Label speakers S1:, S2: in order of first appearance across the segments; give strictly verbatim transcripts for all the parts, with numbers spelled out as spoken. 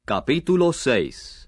S1: Capítulo seis.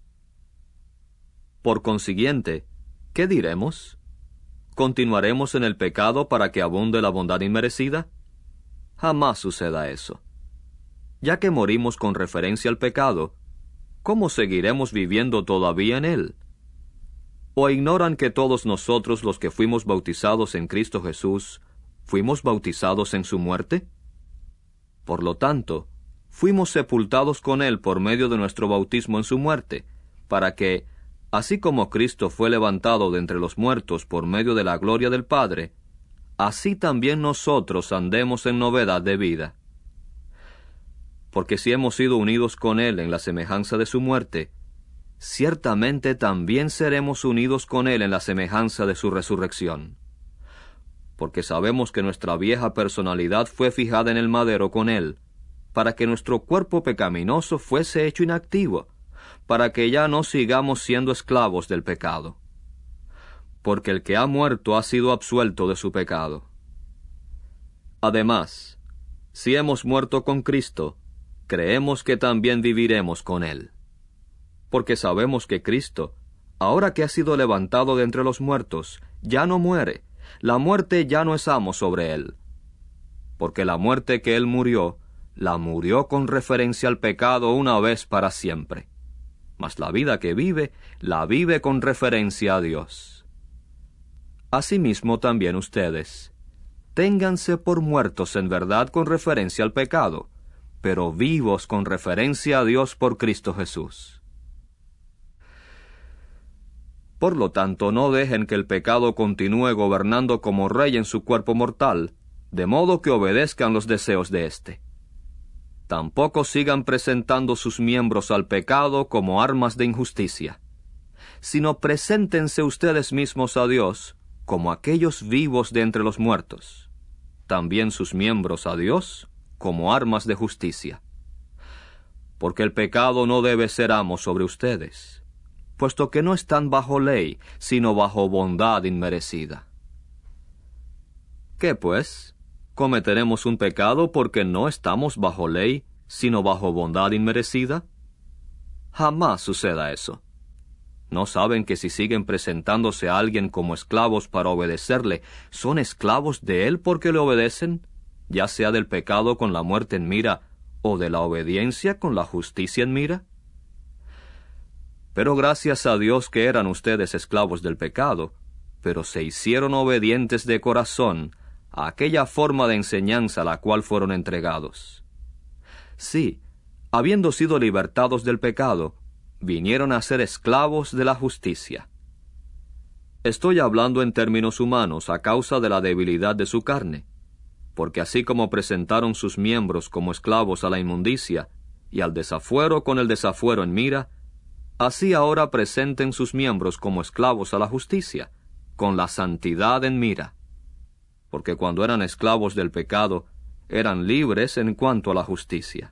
S1: Por consiguiente, ¿qué diremos? ¿Continuaremos en el pecado para que abunde la bondad inmerecida? Jamás suceda eso. Ya que morimos con referencia al pecado, ¿cómo seguiremos viviendo todavía en él? ¿O ignoran que todos nosotros los que fuimos bautizados en Cristo Jesús, fuimos bautizados en su muerte? Por lo tanto, fuimos sepultados con él por medio de nuestro bautismo en su muerte, para que, así como Cristo fue levantado de entre los muertos por medio de la gloria del Padre, así también nosotros andemos en novedad de vida. Porque si hemos sido unidos con él en la semejanza de su muerte, ciertamente también seremos unidos con él en la semejanza de su resurrección. Porque sabemos que nuestra vieja personalidad fue fijada en el madero con él, para que nuestro cuerpo pecaminoso fuese hecho inactivo, para que ya no sigamos siendo esclavos del pecado. Porque el que ha muerto ha sido absuelto de su pecado. Además, si hemos muerto con Cristo, creemos que también viviremos con él. Porque sabemos que Cristo, ahora que ha sido levantado de entre los muertos, ya no muere, la muerte ya no es amo sobre él. Porque la muerte que él murió, la murió con referencia al pecado una vez para siempre. Mas la vida que vive, la vive con referencia a Dios. Asimismo también ustedes, ténganse por muertos en verdad con referencia al pecado, pero vivos con referencia a Dios por Cristo Jesús. Por lo tanto, no dejen que el pecado continúe gobernando como rey en su cuerpo mortal, de modo que obedezcan los deseos de éste. Tampoco sigan presentando sus miembros al pecado como armas de injusticia, sino preséntense ustedes mismos a Dios como aquellos vivos de entre los muertos, también sus miembros a Dios como armas de justicia. Porque el pecado no debe ser amo sobre ustedes, puesto que no están bajo ley, sino bajo bondad inmerecida. ¿Qué pues? ¿Cometeremos un pecado porque no estamos bajo ley, sino bajo bondad inmerecida? Jamás suceda eso. ¿No saben que si siguen presentándose a alguien como esclavos para obedecerle, son esclavos de él porque le obedecen, ya sea del pecado con la muerte en mira, o de la obediencia con la justicia en mira? Pero gracias a Dios que eran ustedes esclavos del pecado, pero se hicieron obedientes de corazón a aquella forma de enseñanza a la cual fueron entregados. Sí, habiendo sido libertados del pecado, vinieron a ser esclavos de la justicia. Estoy hablando en términos humanos a causa de la debilidad de su carne, porque así como presentaron sus miembros como esclavos a la inmundicia y al desafuero con el desafuero en mira, así ahora presenten sus miembros como esclavos a la justicia, con la santidad en mira. Porque cuando eran esclavos del pecado, eran libres en cuanto a la justicia.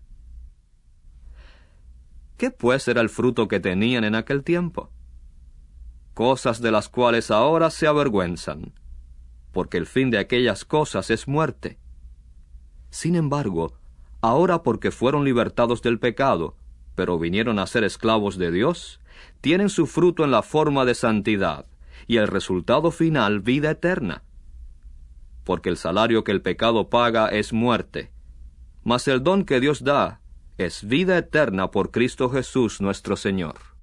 S1: ¿Qué pues era el fruto que tenían en aquel tiempo? Cosas de las cuales ahora se avergüenzan, porque el fin de aquellas cosas es muerte. Sin embargo, ahora porque fueron libertados del pecado, pero vinieron a ser esclavos de Dios, tienen su fruto en la forma de santidad, y el resultado final vida eterna. Porque el salario que el pecado paga es muerte, mas el don que Dios da es vida eterna por Cristo Jesús nuestro Señor.